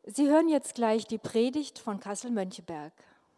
Sie hören jetzt gleich die Predigt von Kassel-Möncheberg.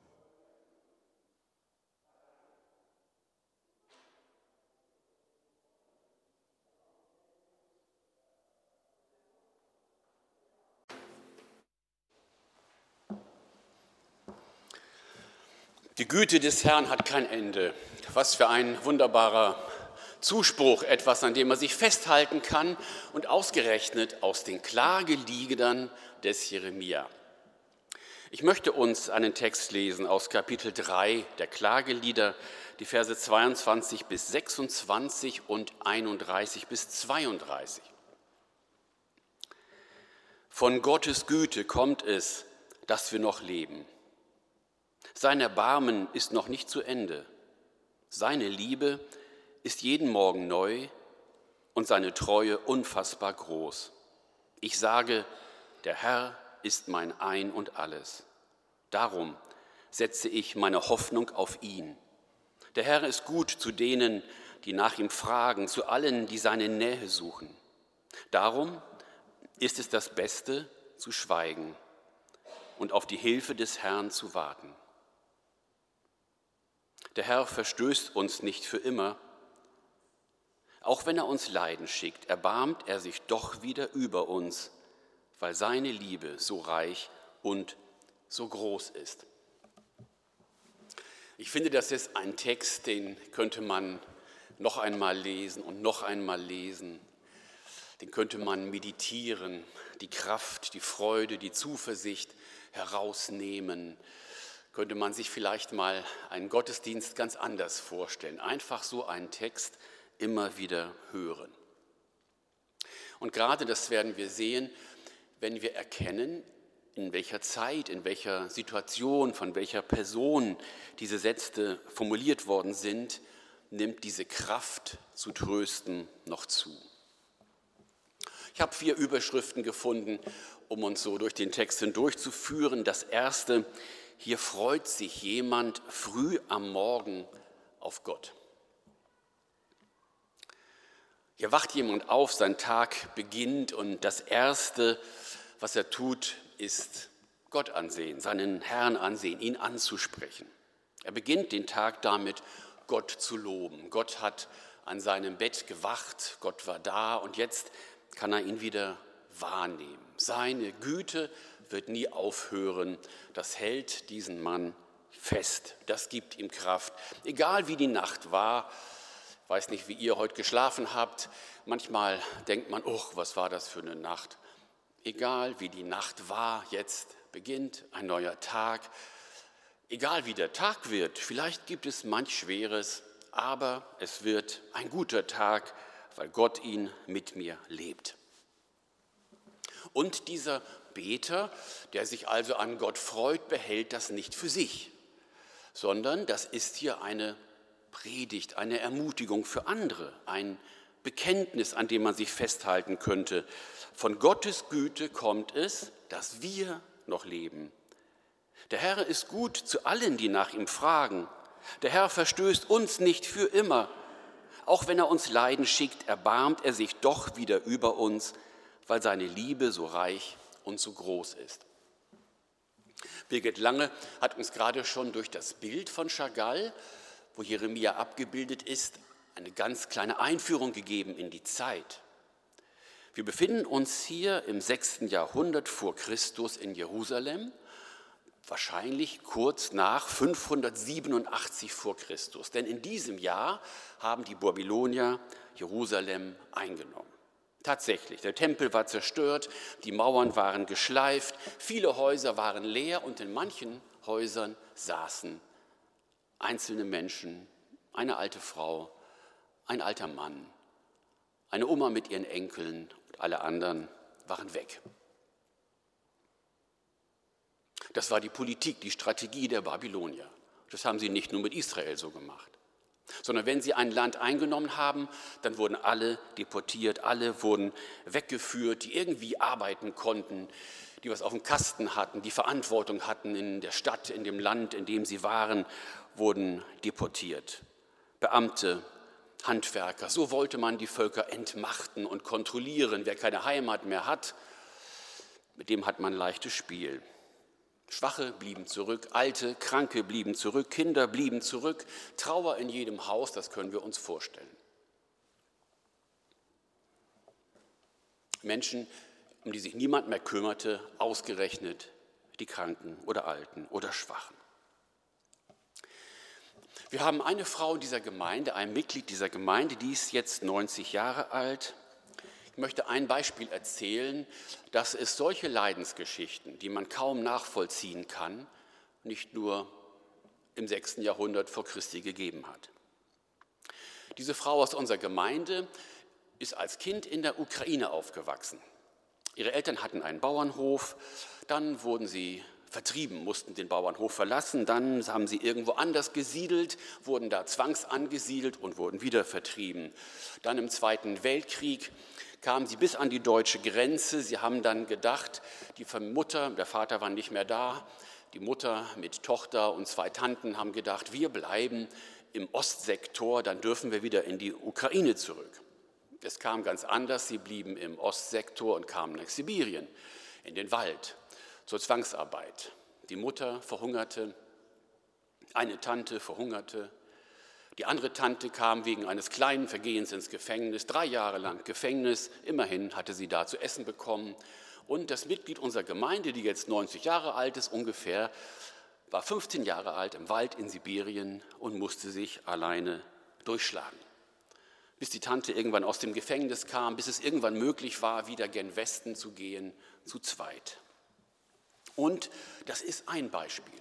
Die Güte des Herrn hat kein Ende. Was für ein wunderbarer Zuspruch, etwas, an dem man sich festhalten kann und ausgerechnet aus den Klageliedern des Jeremia. Ich möchte uns einen Text lesen aus Kapitel 3 der Klagelieder, die Verse 22 bis 26 und 31 bis 32. Von Gottes Güte kommt es, dass wir noch leben. Sein Erbarmen ist noch nicht zu Ende. Seine Liebe ist jeden Morgen neu und seine Treue unfassbar groß. Ich sage, der Herr ist mein Ein und Alles. Darum setze ich meine Hoffnung auf ihn. Der Herr ist gut zu denen, die nach ihm fragen, zu allen, die seine Nähe suchen. Darum ist es das Beste, zu schweigen und auf die Hilfe des Herrn zu warten. Der Herr verstößt uns nicht für immer. Auch wenn er uns Leiden schickt, erbarmt er sich doch wieder über uns, weil seine Liebe so reich und so groß ist. Ich finde, das ist ein Text, den könnte man noch einmal lesen und noch einmal lesen. Den könnte man meditieren, die Kraft, die Freude, die Zuversicht herausnehmen. Könnte man sich vielleicht mal einen Gottesdienst ganz anders vorstellen. Einfach so einen Text immer wieder hören. Und gerade das werden wir sehen, wenn wir erkennen, in welcher Zeit, in welcher Situation, von welcher Person diese Sätze formuliert worden sind, nimmt diese Kraft zu trösten noch zu. Ich habe 4 Überschriften gefunden, um uns so durch den Text hindurchzuführen. Das erste: Hier freut sich jemand früh am Morgen auf Gott. Hier wacht jemand auf, sein Tag beginnt und das Erste, was er tut, ist Gott ansehen, seinen Herrn ansehen, ihn anzusprechen. Er beginnt den Tag damit, Gott zu loben. Gott hat an seinem Bett gewacht, Gott war da und jetzt kann er ihn wieder wahrnehmen. Seine Güte wird nie aufhören. Das hält diesen Mann fest. Das gibt ihm Kraft. Egal wie die Nacht war, ich weiß nicht, wie ihr heute geschlafen habt. Manchmal denkt man, was war das für eine Nacht? Egal wie die Nacht war, jetzt beginnt ein neuer Tag. Egal wie der Tag wird, vielleicht gibt es manch Schweres, aber es wird ein guter Tag, weil Gott ihn mit mir lebt. Und dieser Beter, der sich also an Gott freut, behält das nicht für sich, sondern das ist hier eine Predigt, eine Ermutigung für andere, ein Bekenntnis, an dem man sich festhalten könnte. Von Gottes Güte kommt es, dass wir noch leben. Der Herr ist gut zu allen, die nach ihm fragen. Der Herr verstößt uns nicht für immer. Auch wenn er uns Leiden schickt, erbarmt er sich doch wieder über uns, weil seine Liebe so reich und so groß ist. Birgit Lange hat uns gerade schon durch das Bild von Chagall, wo Jeremia abgebildet ist, eine ganz kleine Einführung gegeben in die Zeit. Wir befinden uns hier im 6. Jahrhundert vor Christus in Jerusalem, wahrscheinlich kurz nach 587 vor Christus. Denn in diesem Jahr haben die Babylonier Jerusalem eingenommen. Tatsächlich, der Tempel war zerstört, die Mauern waren geschleift, viele Häuser waren leer und in manchen Häusern saßen einzelne Menschen, eine alte Frau, ein alter Mann, eine Oma mit ihren Enkeln und alle anderen waren weg. Das war die Politik, die Strategie der Babylonier. Das haben sie nicht nur mit Israel so gemacht, sondern wenn sie ein Land eingenommen haben, dann wurden alle deportiert, alle wurden weggeführt, die irgendwie arbeiten konnten, die was auf dem Kasten hatten, die Verantwortung hatten in der Stadt, in dem Land, in dem sie waren, wurden deportiert. Beamte, Handwerker, so wollte man die Völker entmachten und kontrollieren. Wer keine Heimat mehr hat, mit dem hat man leichtes Spiel. Schwache blieben zurück, Alte, Kranke blieben zurück, Kinder blieben zurück, Trauer in jedem Haus, das können wir uns vorstellen. Menschen, um die sich niemand mehr kümmerte, ausgerechnet die Kranken oder Alten oder Schwachen. Wir haben eine Frau in dieser Gemeinde, ein Mitglied dieser Gemeinde, die ist jetzt 90 Jahre alt. Ich möchte ein Beispiel erzählen, dass es solche Leidensgeschichten, die man kaum nachvollziehen kann, nicht nur im 6. Jahrhundert vor Christi gegeben hat. Diese Frau aus unserer Gemeinde ist als Kind in der Ukraine aufgewachsen. Ihre Eltern hatten einen Bauernhof, dann wurden sie vertrieben, mussten den Bauernhof verlassen, dann haben sie irgendwo anders gesiedelt, wurden da zwangsangesiedelt und wurden wieder vertrieben. Dann im Zweiten Weltkrieg kamen sie bis an die deutsche Grenze. Sie haben dann gedacht, die Mutter, der Vater war nicht mehr da, die Mutter mit Tochter und 2 Tanten haben gedacht, wir bleiben im Ostsektor, dann dürfen wir wieder in die Ukraine zurück. Es kam ganz anders, sie blieben im Ostsektor und kamen nach Sibirien, in den Wald, zur Zwangsarbeit. Die Mutter verhungerte, eine Tante verhungerte, die andere Tante kam wegen eines kleinen Vergehens ins Gefängnis, 3 Jahre lang Gefängnis, immerhin hatte sie da zu essen bekommen. Und das Mitglied unserer Gemeinde, die jetzt 90 Jahre alt ist ungefähr, war 15 Jahre alt im Wald in Sibirien und musste sich alleine durchschlagen. Bis die Tante irgendwann aus dem Gefängnis kam, bis es irgendwann möglich war, wieder gen Westen zu gehen, zu zweit. Und das ist ein Beispiel.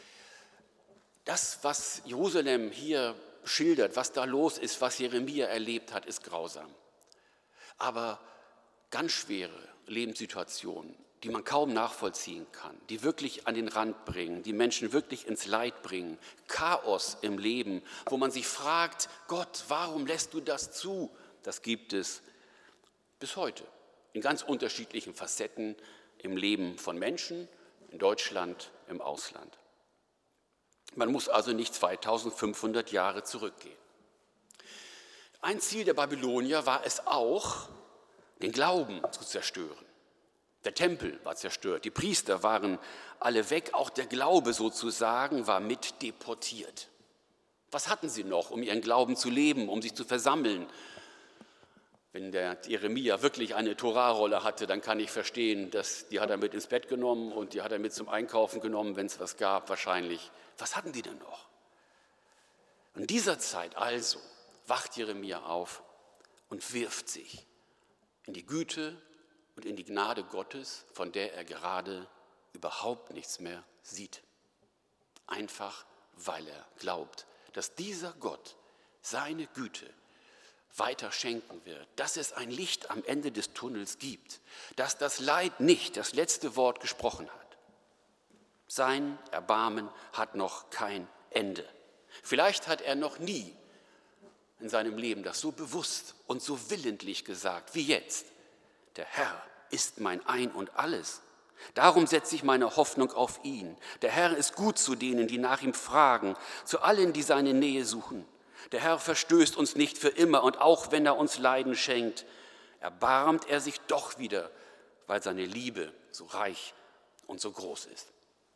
Das, was Jerusalem hier schildert, was da los ist, was Jeremia erlebt hat, ist grausam. Aber ganz schwere Lebenssituationen, die man kaum nachvollziehen kann, die wirklich an den Rand bringen, die Menschen wirklich ins Leid bringen, Chaos im Leben, wo man sich fragt, Gott, warum lässt du das zu? Das gibt es bis heute in ganz unterschiedlichen Facetten im Leben von Menschen, in Deutschland, im Ausland. Man muss also nicht 2500 Jahre zurückgehen. Ein Ziel der Babylonier war es auch, den Glauben zu zerstören. Der Tempel war zerstört, die Priester waren alle weg, auch der Glaube sozusagen war mit deportiert. Was hatten sie noch, um ihren Glauben zu leben, um sich zu versammeln? Wenn der Jeremia wirklich eine Torahrolle hatte, dann kann ich verstehen, die hat er mit ins Bett genommen und die hat er mit zum Einkaufen genommen, wenn es was gab, wahrscheinlich. Was hatten die denn noch? In dieser Zeit also wacht Jeremia auf und wirft sich in die Güte und in die Gnade Gottes, von der er gerade überhaupt nichts mehr sieht. Einfach, weil er glaubt, dass dieser Gott seine Güte weiter schenken wird, dass es ein Licht am Ende des Tunnels gibt, dass das Leid nicht das letzte Wort gesprochen hat. Sein Erbarmen hat noch kein Ende. Vielleicht hat er noch nie in seinem Leben das so bewusst und so willentlich gesagt wie jetzt. Der Herr ist mein Ein und Alles. Darum setze ich meine Hoffnung auf ihn. Der Herr ist gut zu denen, die nach ihm fragen, zu allen, die seine Nähe suchen. Der Herr verstößt uns nicht für immer und auch wenn er uns Leiden schenkt, erbarmt er sich doch wieder, weil seine Liebe so reich und so groß ist.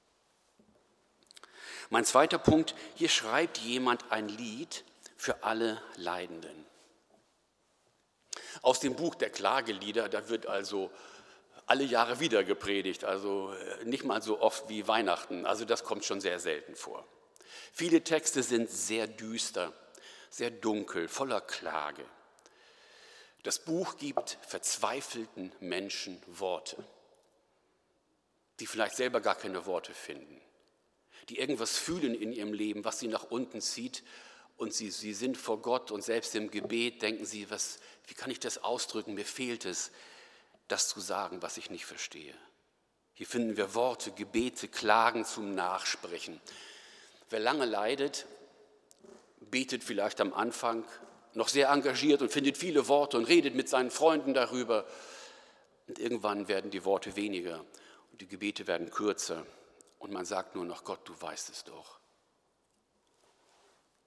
Mein zweiter Punkt, hier schreibt jemand ein Lied für alle Leidenden. Aus dem Buch der Klagelieder, da wird also alle Jahre wieder gepredigt, also nicht mal so oft wie Weihnachten, also das kommt schon sehr selten vor. Viele Texte sind sehr düster, sehr dunkel, voller Klage. Das Buch gibt verzweifelten Menschen Worte, die vielleicht selber gar keine Worte finden, die irgendwas fühlen in ihrem Leben, was sie nach unten zieht und sie sind vor Gott und selbst im Gebet denken sie, wie kann ich das ausdrücken, mir fehlt es, das zu sagen, was ich nicht verstehe. Hier finden wir Worte, Gebete, Klagen zum Nachsprechen. Wer lange leidet, betet vielleicht am Anfang noch sehr engagiert und findet viele Worte und redet mit seinen Freunden darüber. Und irgendwann werden die Worte weniger und die Gebete werden kürzer. Und man sagt nur noch, Gott, du weißt es doch.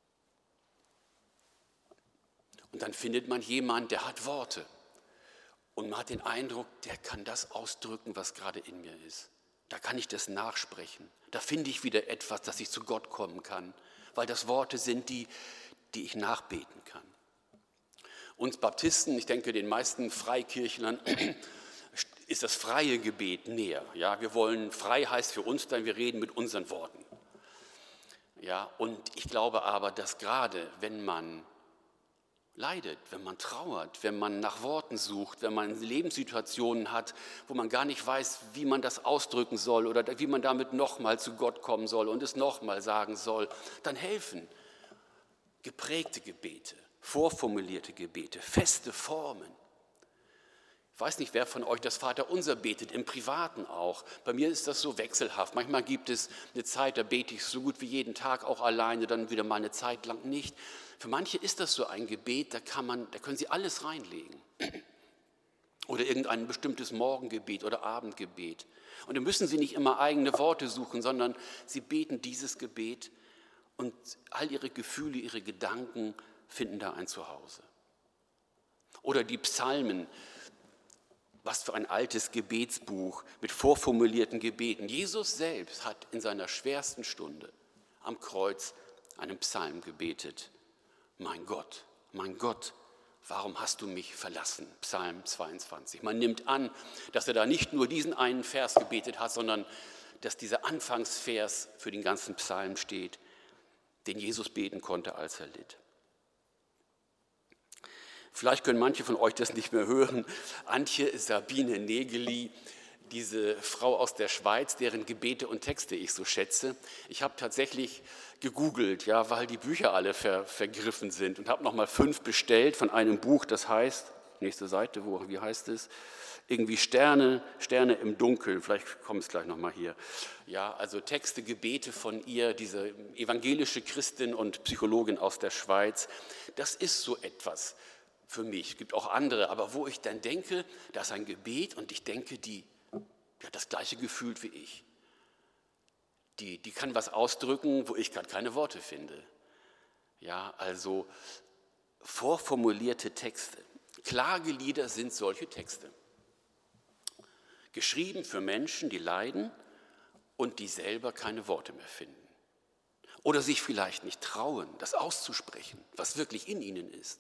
Und dann findet man jemanden, der hat Worte. Und man hat den Eindruck, der kann das ausdrücken, was gerade in mir ist. Da kann ich das nachsprechen. Da finde ich wieder etwas, dass ich zu Gott kommen kann, weil das Worte sind, die ich nachbeten kann. Uns Baptisten, ich denke den meisten Freikirchlern, ist das freie Gebet näher. Ja, wir wollen, frei heißt für uns dann, wir reden mit unseren Worten. Ja, und ich glaube aber, dass gerade wenn man leidet, wenn man trauert, wenn man nach Worten sucht, wenn man Lebenssituationen hat, wo man gar nicht weiß, wie man das ausdrücken soll oder wie man damit nochmal zu Gott kommen soll und es nochmal sagen soll, dann helfen geprägte Gebete, vorformulierte Gebete, feste Formen. Ich weiß nicht, wer von euch das Vaterunser betet, im Privaten auch. Bei mir ist das so wechselhaft. Manchmal gibt es eine Zeit, da bete ich so gut wie jeden Tag auch alleine, dann wieder mal eine Zeit lang nicht. Für manche ist das so ein Gebet, da können sie alles reinlegen. Oder irgendein bestimmtes Morgengebet oder Abendgebet. Und da müssen sie nicht immer eigene Worte suchen, sondern sie beten dieses Gebet und all ihre Gefühle, ihre Gedanken finden da ein Zuhause. Oder die Psalmen. Was für ein altes Gebetsbuch mit vorformulierten Gebeten. Jesus selbst hat in seiner schwersten Stunde am Kreuz einen Psalm gebetet. Mein Gott, warum hast du mich verlassen? Psalm 22. Man nimmt an, dass er da nicht nur diesen einen Vers gebetet hat, sondern dass dieser Anfangsvers für den ganzen Psalm steht, den Jesus beten konnte, als er litt. Vielleicht können manche von euch das nicht mehr hören. Antje Sabine Negeli, diese Frau aus der Schweiz, deren Gebete und Texte ich so schätze. Ich habe tatsächlich gegoogelt, ja, weil die Bücher alle vergriffen sind und habe nochmal 5 bestellt von einem Buch, das heißt, nächste Seite, wie heißt es? Irgendwie Sterne im Dunkeln, vielleicht kommt es gleich nochmal hier. Ja, also Texte, Gebete von ihr, diese evangelische Christin und Psychologin aus der Schweiz. Das ist so etwas für mich. Es gibt auch andere, aber wo ich dann denke, da ist ein Gebet und ich denke, die hat das gleiche Gefühl wie ich. Die kann was ausdrücken, wo ich gerade keine Worte finde. Ja, also vorformulierte Texte. Klagelieder sind solche Texte. Geschrieben für Menschen, die leiden und die selber keine Worte mehr finden. Oder sich vielleicht nicht trauen, das auszusprechen, was wirklich in ihnen ist.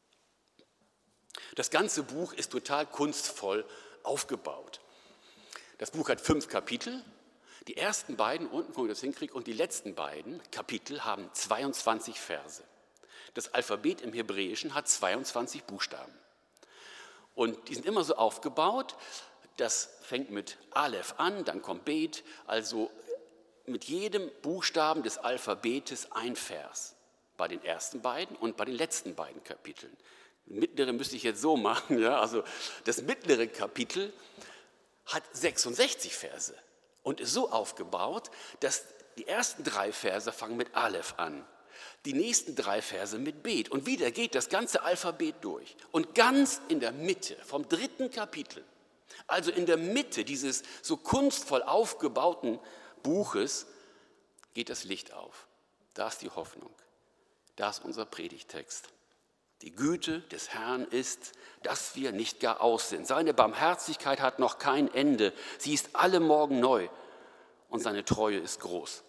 Das ganze Buch ist total kunstvoll aufgebaut. Das Buch hat 5 Kapitel. Die ersten beiden, unten gucken, das hinkriege, und die letzten beiden Kapitel haben 22 Verse. Das Alphabet im Hebräischen hat 22 Buchstaben. Und die sind immer so aufgebaut, das fängt mit Aleph an, dann kommt Bet, also mit jedem Buchstaben des Alphabetes ein Vers. Bei den ersten beiden und bei den letzten beiden Kapiteln. Das mittlere müsste ich jetzt so machen, ja, also das mittlere Kapitel hat 66 Verse und ist so aufgebaut, dass die ersten 3 Verse fangen mit Aleph an, die nächsten 3 Verse mit Bet und wieder geht das ganze Alphabet durch. Und ganz in der Mitte vom 3. Kapitel, also in der Mitte dieses so kunstvoll aufgebauten Buches, geht das Licht auf. Da ist die Hoffnung, da ist unser Predigtext. Die Güte des Herrn ist, dass wir nicht gar aus sind. Seine Barmherzigkeit hat noch kein Ende. Sie ist alle Morgen neu und seine Treue ist groß.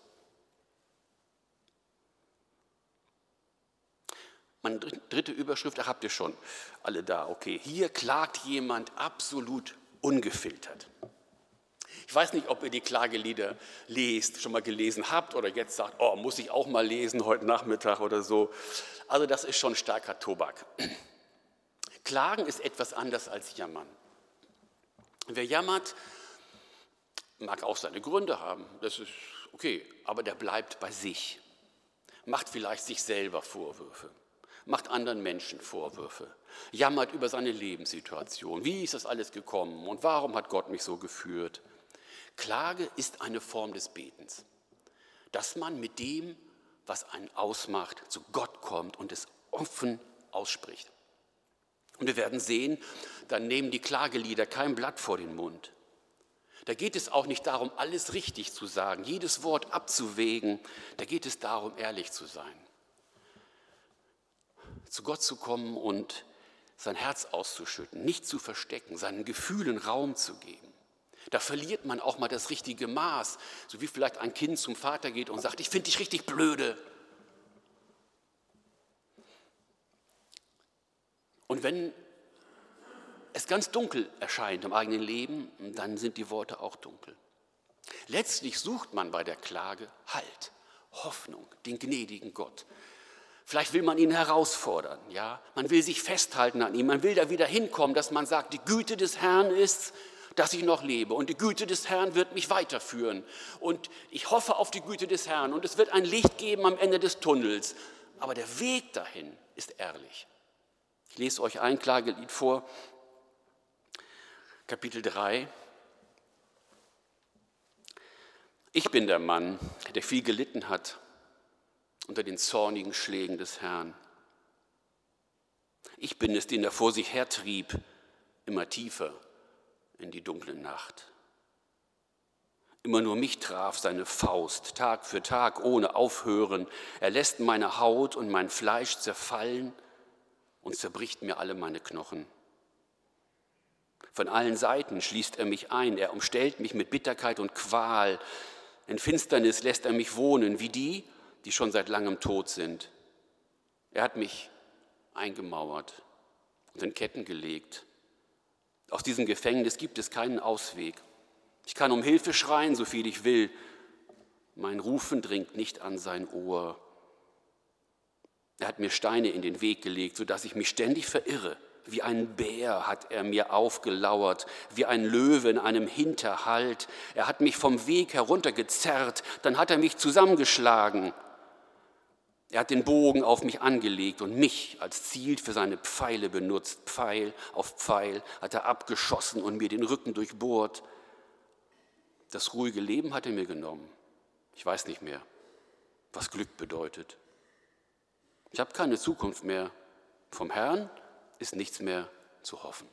Meine dritte Überschrift, da habt ihr schon alle da. Okay, hier klagt jemand absolut ungefiltert. Ich weiß nicht, ob ihr die Klagelieder lest, schon mal gelesen habt oder jetzt sagt, oh, muss ich auch mal lesen heute Nachmittag oder so. Also das ist schon starker Tobak. Klagen ist etwas anders als Jammern. Wer jammert, mag auch seine Gründe haben, das ist okay, aber der bleibt bei sich, macht vielleicht sich selber Vorwürfe, macht anderen Menschen Vorwürfe, jammert über seine Lebenssituation, wie ist das alles gekommen und warum hat Gott mich so geführt. Klage ist eine Form des Betens, dass man mit dem, was einen ausmacht, zu Gott kommt und es offen ausspricht. Und wir werden sehen, dann nehmen die Klagelieder kein Blatt vor den Mund. Da geht es auch nicht darum, alles richtig zu sagen, jedes Wort abzuwägen. Da geht es darum, ehrlich zu sein. Zu Gott zu kommen und sein Herz auszuschütten, nicht zu verstecken, seinen Gefühlen Raum zu geben. Da verliert man auch mal das richtige Maß, so wie vielleicht ein Kind zum Vater geht und sagt, ich finde dich richtig blöde. Und wenn es ganz dunkel erscheint im eigenen Leben, dann sind die Worte auch dunkel. Letztlich sucht man bei der Klage Halt, Hoffnung, den gnädigen Gott. Vielleicht will man ihn herausfordern, ja? Man will sich festhalten an ihm, man will da wieder hinkommen, dass man sagt, die Güte des Herrn ist, dass ich noch lebe und die Güte des Herrn wird mich weiterführen und ich hoffe auf die Güte des Herrn und es wird ein Licht geben am Ende des Tunnels, aber der Weg dahin ist ehrlich. Ich lese euch ein Klagelied vor, Kapitel 3. Ich bin der Mann, der viel gelitten hat unter den zornigen Schlägen des Herrn. Ich bin es, den er vor sich hertrieb, immer tiefer in die dunkle Nacht. Immer nur mich traf seine Faust, Tag für Tag, ohne Aufhören. Er lässt meine Haut und mein Fleisch zerfallen und zerbricht mir alle meine Knochen. Von allen Seiten schließt er mich ein, er umstellt mich mit Bitterkeit und Qual. In Finsternis lässt er mich wohnen, wie die, die schon seit langem tot sind. Er hat mich eingemauert und in Ketten gelegt. Aus diesem Gefängnis gibt es keinen Ausweg. Ich kann um Hilfe schreien, so viel ich will. Mein Rufen dringt nicht an sein Ohr. Er hat mir Steine in den Weg gelegt, sodass ich mich ständig verirre. Wie ein Bär hat er mir aufgelauert, wie ein Löwe in einem Hinterhalt. Er hat mich vom Weg heruntergezerrt, dann hat er mich zusammengeschlagen. Er hat den Bogen auf mich angelegt und mich als Ziel für seine Pfeile benutzt. Pfeil auf Pfeil hat er abgeschossen und mir den Rücken durchbohrt. Das ruhige Leben hat er mir genommen. Ich weiß nicht mehr, was Glück bedeutet. Ich habe keine Zukunft mehr. Vom Herrn ist nichts mehr zu hoffen.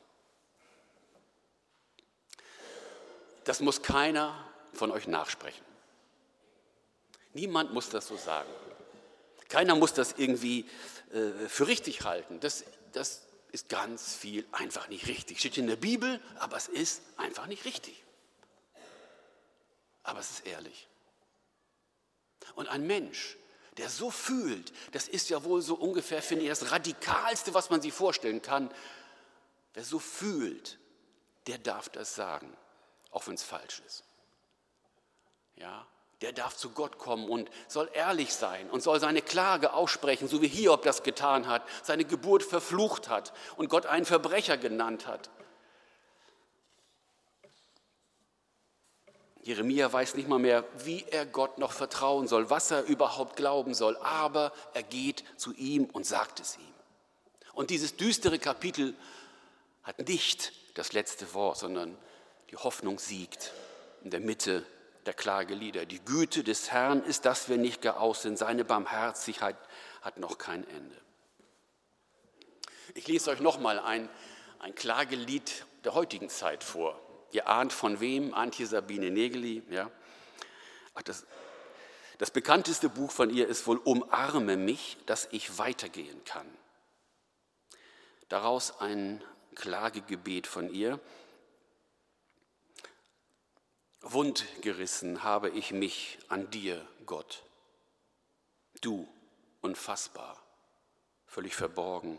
Das muss keiner von euch nachsprechen. Niemand muss das so sagen. Keiner muss das irgendwie für richtig halten. Das ist ganz viel einfach nicht richtig. Steht in der Bibel, aber es ist einfach nicht richtig. Aber es ist ehrlich. Und ein Mensch, der so fühlt, das ist ja wohl so ungefähr, finde ich, das Radikalste, was man sich vorstellen kann. Wer so fühlt, der darf das sagen, auch wenn es falsch ist. Ja, der darf zu Gott kommen und soll ehrlich sein und soll seine Klage aussprechen, so wie Hiob das getan hat, seine Geburt verflucht hat und Gott einen Verbrecher genannt hat. Jeremia weiß nicht mal mehr, wie er Gott noch vertrauen soll, was er überhaupt glauben soll, aber er geht zu ihm und sagt es ihm. Und dieses düstere Kapitel hat nicht das letzte Wort, sondern die Hoffnung siegt in der Mitte der Klagelieder. Die Güte des Herrn ist, dass wir nicht gar aus sind, seine Barmherzigkeit hat noch kein Ende. Ich lese euch nochmal ein Klagelied der heutigen Zeit vor. Ihr ahnt von wem? Antje Sabine Nägeli. Ja. Das bekannteste Buch von ihr ist wohl Umarme mich, dass ich weitergehen kann. Daraus ein Klagegebet von ihr. Wundgerissen habe ich mich an dir, Gott. Du, unfassbar, völlig verborgen.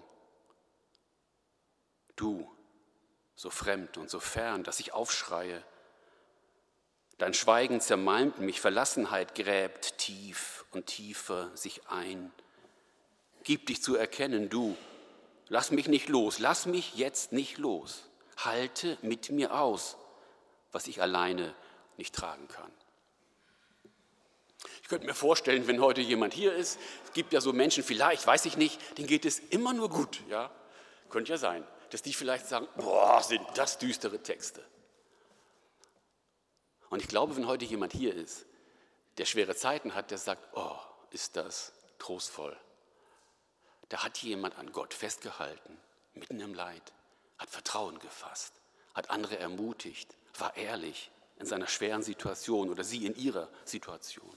Du, so fremd und so fern, dass ich aufschreie. Dein Schweigen zermalmt mich, Verlassenheit gräbt tief und tiefer sich ein. Gib dich zu erkennen, du, lass mich nicht los, lass mich jetzt nicht los. Halte mit mir aus, was ich alleine nicht tragen kann. Ich könnte mir vorstellen, wenn heute jemand hier ist, es gibt ja so Menschen, vielleicht, weiß ich nicht, denen geht es immer nur gut, ja, könnte ja sein, dass die vielleicht sagen, boah, sind das düstere Texte. Und ich glaube, wenn heute jemand hier ist, der schwere Zeiten hat, der sagt, oh, ist das trostvoll. Da hat jemand an Gott festgehalten, mitten im Leid, hat Vertrauen gefasst, hat andere ermutigt, war ehrlich in seiner schweren Situation oder sie in ihrer Situation.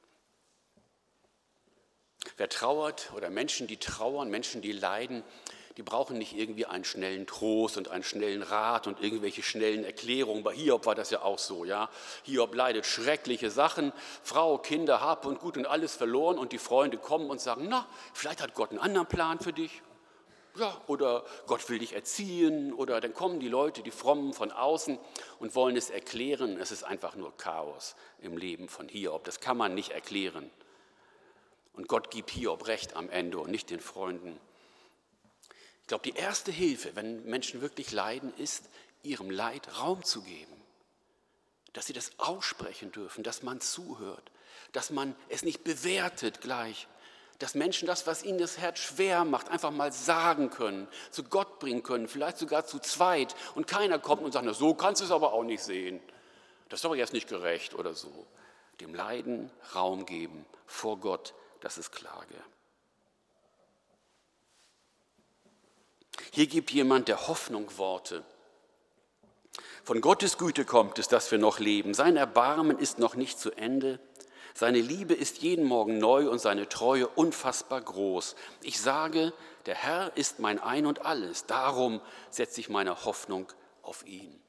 Wer trauert oder Menschen, die trauern, Menschen, die leiden, die brauchen nicht irgendwie einen schnellen Trost und einen schnellen Rat und irgendwelche schnellen Erklärungen. Bei Hiob war das ja auch so. Ja? Hiob leidet schreckliche Sachen, Frau, Kinder, Hab und Gut und alles verloren und die Freunde kommen und sagen, na, vielleicht hat Gott einen anderen Plan für dich. Ja, oder Gott will dich erziehen oder dann kommen die Leute, die Frommen von außen und wollen es erklären. Es ist einfach nur Chaos im Leben von Hiob. Das kann man nicht erklären. Und Gott gibt Hiob recht am Ende und nicht den Freunden. Ich glaube, die erste Hilfe, wenn Menschen wirklich leiden, ist, ihrem Leid Raum zu geben. Dass sie das aussprechen dürfen, dass man zuhört, dass man es nicht bewertet gleich. Dass Menschen das, was ihnen das Herz schwer macht, einfach mal sagen können, zu Gott bringen können, vielleicht sogar zu zweit. Und keiner kommt und sagt, na, so kannst du es aber auch nicht sehen. Das ist aber jetzt nicht gerecht oder so. Dem Leiden Raum geben vor Gott, das ist Klage. Hier gibt jemand der Hoffnung Worte. Von Gottes Güte kommt es, dass wir noch leben. Sein Erbarmen ist noch nicht zu Ende. Seine Liebe ist jeden Morgen neu und seine Treue unfassbar groß. Ich sage, der Herr ist mein Ein und Alles. Darum setze ich meine Hoffnung auf ihn.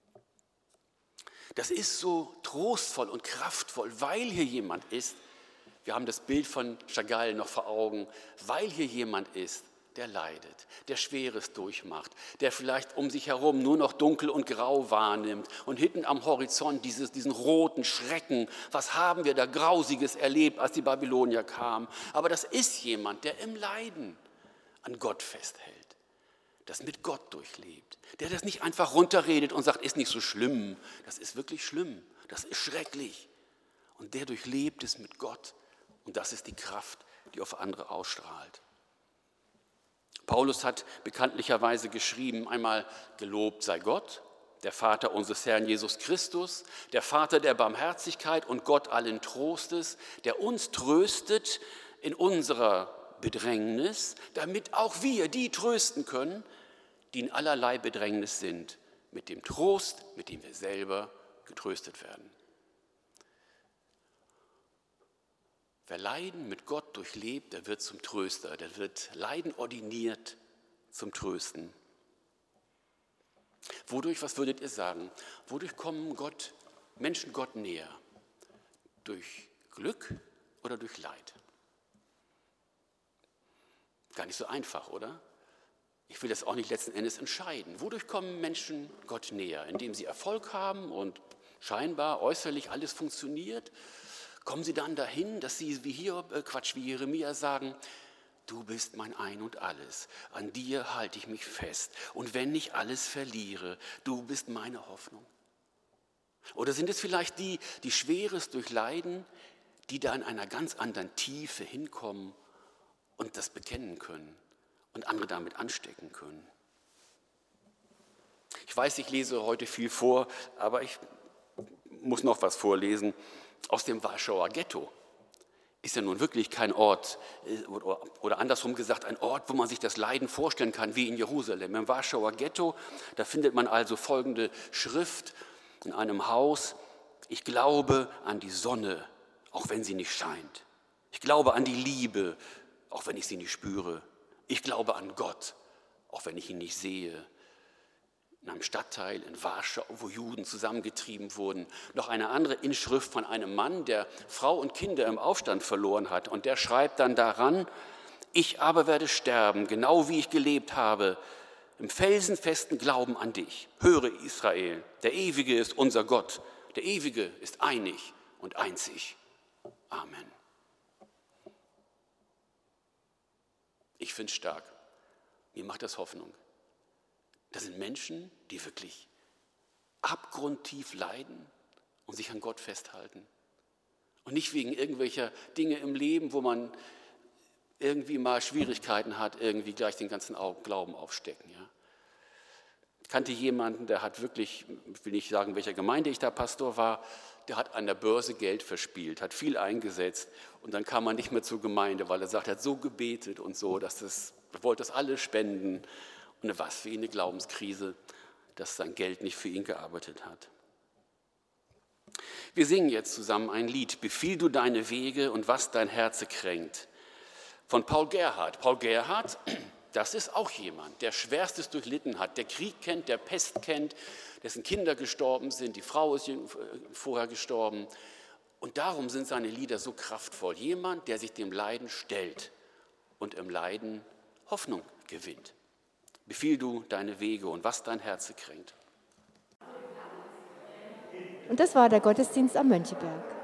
Das ist so trostvoll und kraftvoll, weil hier jemand ist. Wir haben das Bild von Chagall noch vor Augen. Weil hier jemand ist, der leidet, der Schweres durchmacht, der vielleicht um sich herum nur noch dunkel und grau wahrnimmt und hinten am Horizont diesen roten Schrecken, was haben wir da Grausiges erlebt, als die Babylonier kamen. Aber das ist jemand, der im Leiden an Gott festhält, das mit Gott durchlebt, der das nicht einfach runterredet und sagt, ist nicht so schlimm, das ist wirklich schlimm, das ist schrecklich. Und der durchlebt es mit Gott und das ist die Kraft, die auf andere ausstrahlt. Paulus hat bekanntlicherweise geschrieben, einmal gelobt sei Gott, der Vater unseres Herrn Jesus Christus, der Vater der Barmherzigkeit und Gott allen Trostes, der uns tröstet in unserer Bedrängnis, damit auch wir die trösten können, die in allerlei Bedrängnis sind, mit dem Trost, mit dem wir selber getröstet werden. Wer Leiden mit Gott durchlebt, der wird zum Tröster, der wird Leiden ordiniert zum Trösten. Wodurch, was würdet ihr sagen, wodurch kommen Menschen Gott näher? Durch Glück oder durch Leid? Gar nicht so einfach, oder? Ich will das auch nicht letzten Endes entscheiden. Wodurch kommen Menschen Gott näher? Indem sie Erfolg haben und scheinbar äußerlich alles funktioniert? Kommen sie dann dahin, dass sie wie Jeremia sagen, du bist mein Ein und Alles, an dir halte ich mich fest und wenn ich alles verliere, du bist meine Hoffnung. Oder sind es vielleicht die Schweres durchleiden, die da in einer ganz anderen Tiefe hinkommen und das bekennen können und andere damit anstecken können? Ich weiß, ich lese heute viel vor, aber ich muss noch was vorlesen. Aus dem Warschauer Ghetto ist ja nun wirklich kein Ort, oder andersrum gesagt, ein Ort, wo man sich das Leiden vorstellen kann, wie in Jerusalem. Im Warschauer Ghetto, da findet man also folgende Schrift in einem Haus: Ich glaube an die Sonne, auch wenn sie nicht scheint. Ich glaube an die Liebe, auch wenn ich sie nicht spüre. Ich glaube an Gott, auch wenn ich ihn nicht sehe. In einem Stadtteil in Warschau, wo Juden zusammengetrieben wurden, noch eine andere Inschrift von einem Mann, der Frau und Kinder im Aufstand verloren hat. Und der schreibt dann daran, ich aber werde sterben, genau wie ich gelebt habe, im felsenfesten Glauben an dich. Höre Israel, der Ewige ist unser Gott, der Ewige ist einig und einzig. Amen. Ich finde es stark. Mir macht das Hoffnung. Das sind Menschen, die wirklich abgrundtief leiden und sich an Gott festhalten. Und nicht wegen irgendwelcher Dinge im Leben, wo man irgendwie mal Schwierigkeiten hat, irgendwie gleich den ganzen Glauben aufstecken. Ja. Ich kannte jemanden, der hat wirklich, ich will nicht sagen, welcher Gemeinde ich da Pastor war, der hat an der Börse Geld verspielt, hat viel eingesetzt und dann kam er nicht mehr zur Gemeinde, weil er sagt, er hat so gebetet und so, er wollte das alles spenden. Und was für ihn eine Glaubenskrise, dass sein Geld nicht für ihn gearbeitet hat. Wir singen jetzt zusammen ein Lied, Befiehl du deine Wege und was dein Herze kränkt, von Paul Gerhardt. Paul Gerhardt Das ist auch jemand, der Schwerstes durchlitten hat, der Krieg kennt, der Pest kennt, dessen Kinder gestorben sind, die Frau ist vorher gestorben. Und darum sind seine Lieder so kraftvoll. Jemand, der sich dem Leiden stellt und im Leiden Hoffnung gewinnt. Befiehl du deine Wege und was dein Herz kränkt. Und das war der Gottesdienst am Mönckeberg.